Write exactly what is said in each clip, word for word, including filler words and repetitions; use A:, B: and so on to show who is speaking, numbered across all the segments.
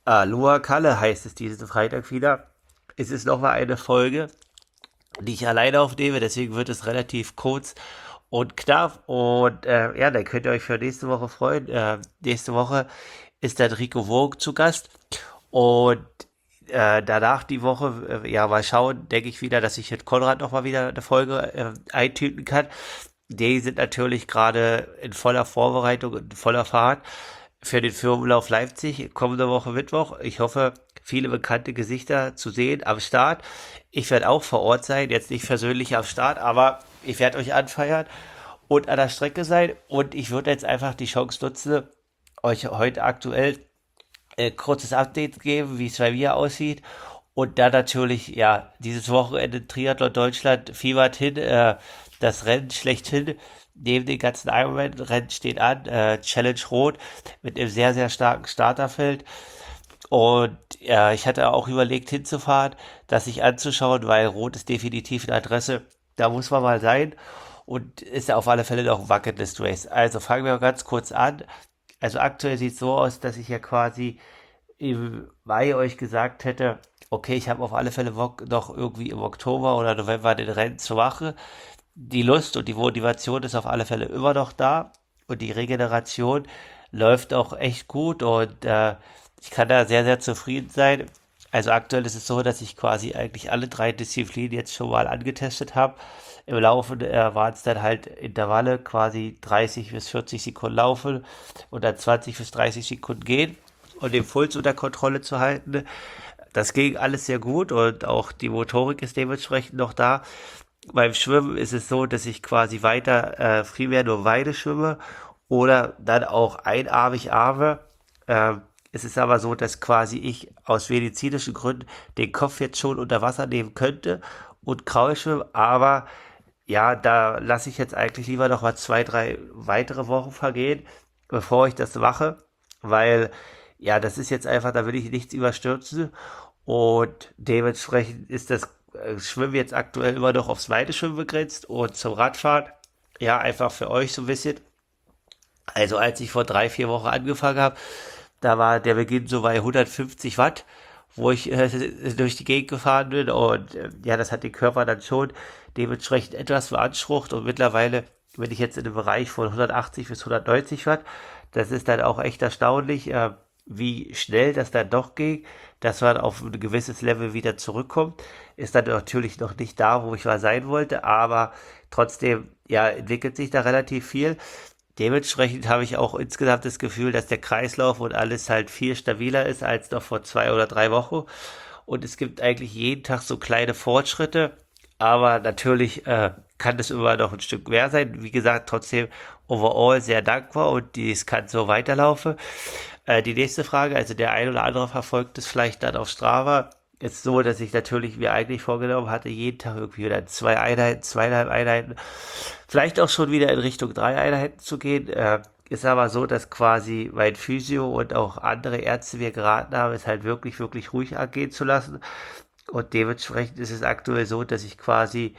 A: Aloha Kalle heißt es diesen Freitag wieder. Es ist nochmal eine Folge, die ich alleine aufnehme, deswegen wird es relativ kurz und knapp. Und äh, ja, dann könnt ihr euch für nächste Woche freuen. Äh, nächste Woche ist dann Rico Vogue zu Gast. Und äh, danach die Woche, äh, ja, mal schauen, denke ich wieder, dass ich mit Konrad nochmal wieder eine Folge äh, eintüten kann. Die sind natürlich gerade in voller Vorbereitung und in voller Fahrt für den Firmenlauf Leipzig kommende Woche Mittwoch. Ich hoffe, viele bekannte Gesichter zu sehen am Start. Ich werde auch vor Ort sein, jetzt nicht persönlich am Start, aber ich werde euch anfeiern und an der Strecke sein. Und ich würde jetzt einfach die Chance nutzen, euch heute aktuell äh, kurzes Update geben, wie es bei mir aussieht. Und dann natürlich, ja, dieses Wochenende Triathlon Deutschland fiebert hin, äh, das Rennen schlechthin. Neben den ganzen Ironman-Rennen steht an, äh, Challenge Rot mit einem sehr, sehr starken Starterfeld. Und ja, ich hatte auch überlegt hinzufahren, das sich anzuschauen, weil Rot ist definitiv eine Adresse, da muss man mal sein. Und ist ja auf alle Fälle noch ein Bucketlist Race. Also fangen wir ganz kurz an. Also aktuell sieht es so aus, dass ich ja quasi im Mai euch gesagt hätte, okay, ich habe auf alle Fälle Bock, noch irgendwie im Oktober oder November den Rennen zu machen. Die Lust und die Motivation ist auf alle Fälle immer noch da und die Regeneration läuft auch echt gut und äh, ich kann da sehr, sehr zufrieden sein. Also aktuell ist es so, dass ich quasi eigentlich alle drei Disziplinen jetzt schon mal angetestet habe. Im Laufen äh, waren es dann halt Intervalle, quasi dreißig bis vierzig Sekunden laufen und dann zwanzig bis dreißig Sekunden gehen und den Puls unter Kontrolle zu halten. Das ging alles sehr gut und auch die Motorik ist dementsprechend noch da. Beim Schwimmen ist es so, dass ich quasi weiter äh, primär nur Weide schwimme oder dann auch einarmig arme. Ähm, es ist aber so, dass quasi ich aus medizinischen Gründen den Kopf jetzt schon unter Wasser nehmen könnte und Kraul schwimmen, aber ja, da lasse ich jetzt eigentlich lieber noch mal zwei, drei weitere Wochen vergehen, bevor ich das mache, weil ja, das ist jetzt einfach, da will ich nichts überstürzen und dementsprechend ist das äh, Schwimmen jetzt aktuell immer noch aufs Weideschwimmen begrenzt und zum Radfahren, ja, einfach für euch so ein bisschen. Also als ich vor drei, vier Wochen angefangen habe, da war der Beginn so bei hundertfünfzig Watt, wo ich äh, durch die Gegend gefahren bin und äh, ja, das hat den Körper dann schon dementsprechend etwas beansprucht und mittlerweile bin ich jetzt in einem Bereich von hundertachtzig bis hundertneunzig Watt. Das ist dann auch echt erstaunlich, äh, wie schnell das dann doch ging, dass man auf ein gewisses Level wieder zurückkommt. Ist dann natürlich noch nicht da, wo ich mal sein wollte, aber trotzdem, ja, entwickelt sich da relativ viel. Dementsprechend habe ich auch insgesamt das Gefühl, dass der Kreislauf und alles halt viel stabiler ist als noch vor zwei oder drei Wochen. Und es gibt eigentlich jeden Tag so kleine Fortschritte, aber natürlich äh, kann das immer noch ein Stück mehr sein. Wie gesagt, trotzdem overall sehr dankbar und dies kann so weiterlaufen. Äh, die nächste Frage, also der ein oder andere verfolgt es vielleicht dann auf Strava. Ist so, dass ich natürlich mir eigentlich vorgenommen hatte, jeden Tag irgendwie wieder zwei Einheiten, zweieinhalb Einheiten, vielleicht auch schon wieder in Richtung drei Einheiten zu gehen. Äh, ist aber so, dass quasi mein Physio und auch andere Ärzte mir geraten haben, es halt wirklich, wirklich ruhig angehen zu lassen. Und dementsprechend ist es aktuell so, dass ich quasi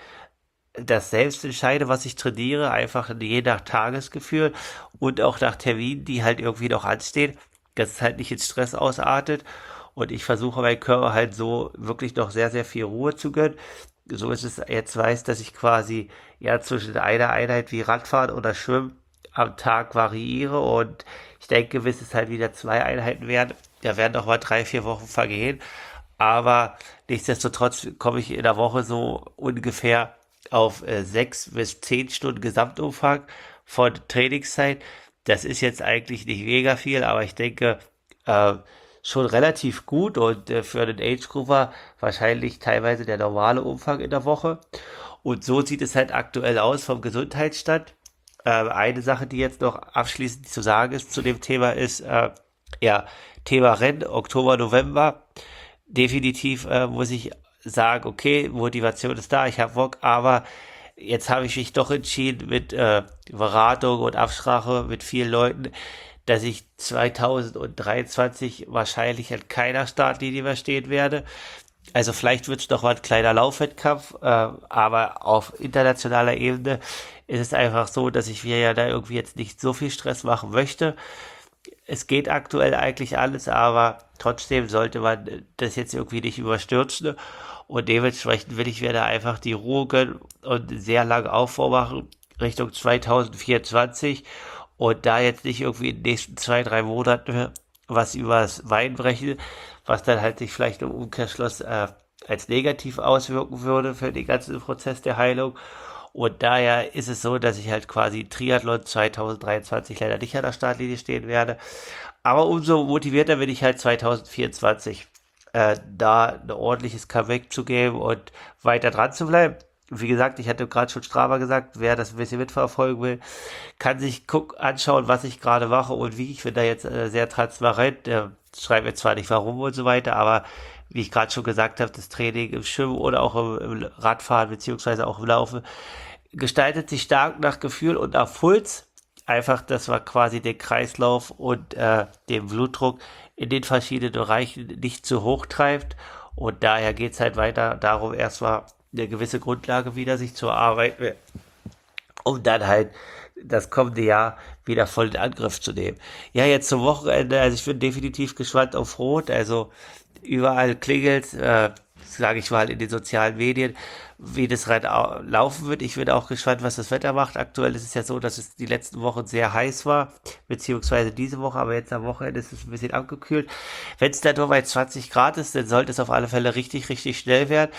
A: das selbst entscheide, was ich trainiere, einfach je nach Tagesgefühl und auch nach Terminen, die halt irgendwie noch anstehen, dass es halt nicht in Stress ausartet. Und ich versuche meinem Körper halt so wirklich noch sehr, sehr viel Ruhe zu gönnen. So ist es jetzt weiß, dass ich quasi ja zwischen einer Einheit wie Radfahren oder Schwimmen am Tag variiere und ich denke, bis es halt wieder zwei Einheiten werden, da werden noch mal drei, vier Wochen vergehen. Aber nichtsdestotrotz komme ich in der Woche so ungefähr auf äh, sechs bis zehn Stunden Gesamtumfang von Trainingszeit. Das ist jetzt eigentlich nicht mega viel, aber ich denke, äh, schon relativ gut und äh, für einen Age Grouper wahrscheinlich teilweise der normale Umfang in der Woche. Und so sieht es halt aktuell aus vom Gesundheitsstand. Äh, eine Sache, die jetzt noch abschließend zu sagen ist zu dem Thema, ist äh, ja Thema Rennen, Oktober, November. Definitiv äh, muss ich sagen, okay, Motivation ist da, ich habe Bock, aber jetzt habe ich mich doch entschieden mit äh, Beratung und Absprache mit vielen Leuten, dass ich zweitausenddreiundzwanzig wahrscheinlich an keiner Startlinie mehr stehen werde. Also vielleicht wird es noch mal ein kleiner Laufwettkampf, äh, aber auf internationaler Ebene ist es einfach so, dass ich mir ja da irgendwie jetzt nicht so viel Stress machen möchte. es geht aktuell eigentlich alles, aber trotzdem sollte man das jetzt irgendwie nicht überstürzen. Und dementsprechend will ich mir da einfach die Ruhe gönnen und sehr lange Aufbau machen Richtung zwanzig vierundzwanzig und da jetzt nicht irgendwie in den nächsten zwei, drei Monaten was übers Wein brechen, was dann halt sich vielleicht im Umkehrschluss äh, als negativ auswirken würde für den ganzen Prozess der Heilung. Und daher ist es so, dass ich halt quasi Triathlon zwanzig dreiundzwanzig leider nicht an der Startlinie stehen werde. Aber umso motivierter bin ich halt zwanzig vierundzwanzig, äh, da ein ordentliches Comeback zu geben und weiter dran zu bleiben. Wie gesagt, ich hatte gerade schon Strava gesagt, wer das ein bisschen mitverfolgen will, kann sich guck, anschauen, was ich gerade mache und wie. Ich bin da jetzt äh, sehr transparent. Äh, schreibe mir zwar nicht warum und so weiter, aber wie ich gerade schon gesagt habe, das Training im Schwimmen oder auch im, im Radfahren beziehungsweise auch im Laufen gestaltet sich stark nach Gefühl und nach Puls. Einfach, dass man quasi den Kreislauf und äh, den Blutdruck in den verschiedenen Bereichen nicht zu hoch treibt. Und daher geht es halt weiter darum, erstmal eine gewisse Grundlage wieder sich zu erarbeiten, um dann halt das kommende Jahr wieder voll in Angriff zu nehmen. Ja, jetzt zum Wochenende, also ich bin definitiv gespannt auf Rot, also überall klingelt, äh, sage ich mal, in den sozialen Medien, wie das Rennen au- laufen wird. Ich bin auch gespannt, was das Wetter macht. Aktuell ist es ja so, dass es die letzten Wochen sehr heiß war, beziehungsweise diese Woche, aber jetzt am Wochenende ist es ein bisschen abgekühlt. Wenn es dann nur bei zwanzig Grad ist, dann sollte es auf alle Fälle richtig, richtig schnell werden.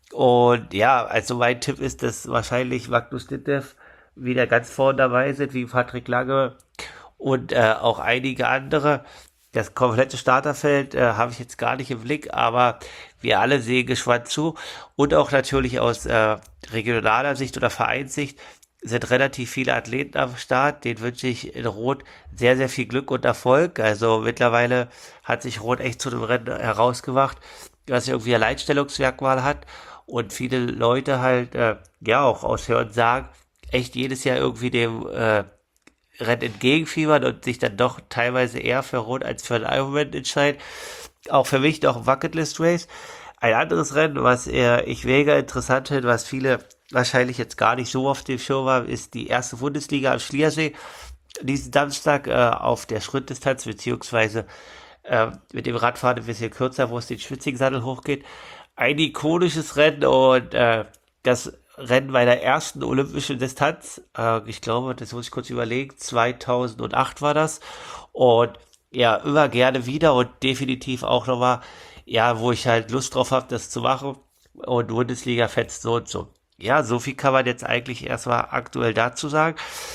A: Und ja, also mein Tipp ist, dass wahrscheinlich Magnus Dittev wieder ganz vorne dabei sind, wie Patrick Lange und äh, auch einige andere. Das komplette Starterfeld äh, habe ich jetzt gar nicht im Blick, aber wir alle sehen gespannt zu. Und auch natürlich aus äh, regionaler Sicht oder Vereinssicht sind relativ viele Athleten am Start. Den wünsche ich in Rot sehr, sehr viel Glück und Erfolg. Also mittlerweile hat sich Rot echt zu dem Rennen herausgemacht, was irgendwie ein Alleinstellungsmerkmal hat. Und viele Leute halt, äh, ja, auch aus Hören sagen, echt jedes Jahr irgendwie dem äh, Rennen entgegenfiebern und sich dann doch teilweise eher für Rot als für ein Ironman entscheiden. Auch für mich noch ein Bucketlist Race. Ein anderes Rennen, was eher ich mega interessant finde, was viele wahrscheinlich jetzt gar nicht so auf dem Schirm haben, ist die erste Bundesliga am Schliersee. Diesen Samstag äh, auf der Sprintdistanz, beziehungsweise äh, mit dem Radfahren ein bisschen kürzer, wo es den Schwitzing-Sattel hochgeht. Ein ikonisches Rennen und äh, das Rennen meiner ersten olympischen Distanz. Äh, ich glaube, das muss ich kurz überlegen, zweitausendacht war das. Und ja, immer gerne wieder und definitiv auch nochmal, ja, wo ich halt Lust drauf habe, das zu machen. Und Bundesliga fetzt so und so. Ja, so viel kann man jetzt eigentlich erstmal aktuell dazu sagen.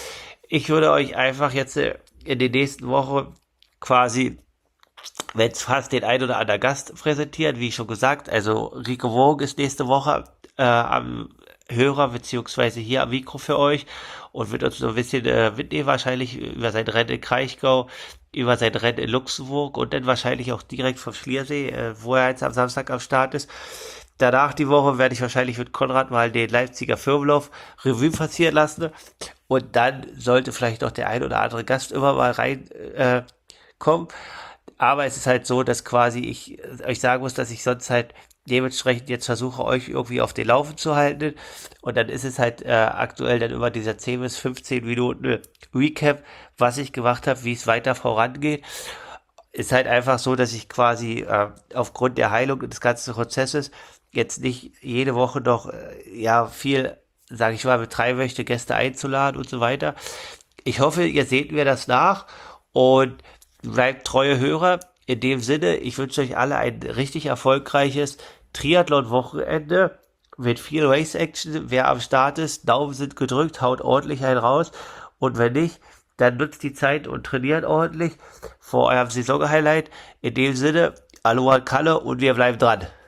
A: Ich würde euch einfach jetzt äh, in den nächsten Wochen quasi, wenn es fast den ein oder anderen Gast präsentieren, wie schon gesagt, also Rico Wogen ist nächste Woche äh, am Hörer beziehungsweise hier am Mikro für euch und wird uns so ein bisschen äh, mitnehmen, wahrscheinlich über sein Rennen in Kraichgau, über sein Rennen in Luxemburg und dann wahrscheinlich auch direkt vom Schliersee, äh, wo er jetzt am Samstag am Start ist. Danach die Woche werde ich wahrscheinlich mit Konrad mal den Leipziger Firmenlauf Revue passieren lassen und dann sollte vielleicht noch der ein oder andere Gast immer mal rein äh, kommen. Aber es ist halt so, dass quasi ich äh, euch sagen muss, dass ich sonst halt dementsprechend jetzt versuche, euch irgendwie auf den Laufen zu halten. Und dann ist es halt äh, aktuell dann immer dieser zehn bis fünfzehn Minuten Recap, was ich gemacht habe, wie es weiter vorangeht. Ist halt einfach so, dass ich quasi äh, aufgrund der Heilung des ganzen Prozesses jetzt nicht jede Woche noch äh, ja viel, sage ich mal, betreiben möchte, Gäste einzuladen und so weiter. Ich hoffe, ihr seht mir das nach und bleibt treue Hörer. In dem Sinne, ich wünsche euch alle ein richtig erfolgreiches Triathlon-Wochenende mit viel Race-Action. Wer am Start ist, Daumen sind gedrückt, haut ordentlich einen raus. Und wenn nicht, dann nutzt die Zeit und trainiert ordentlich vor eurem Saison-Highlight. In dem Sinne, Aloha Kalle und wir bleiben dran.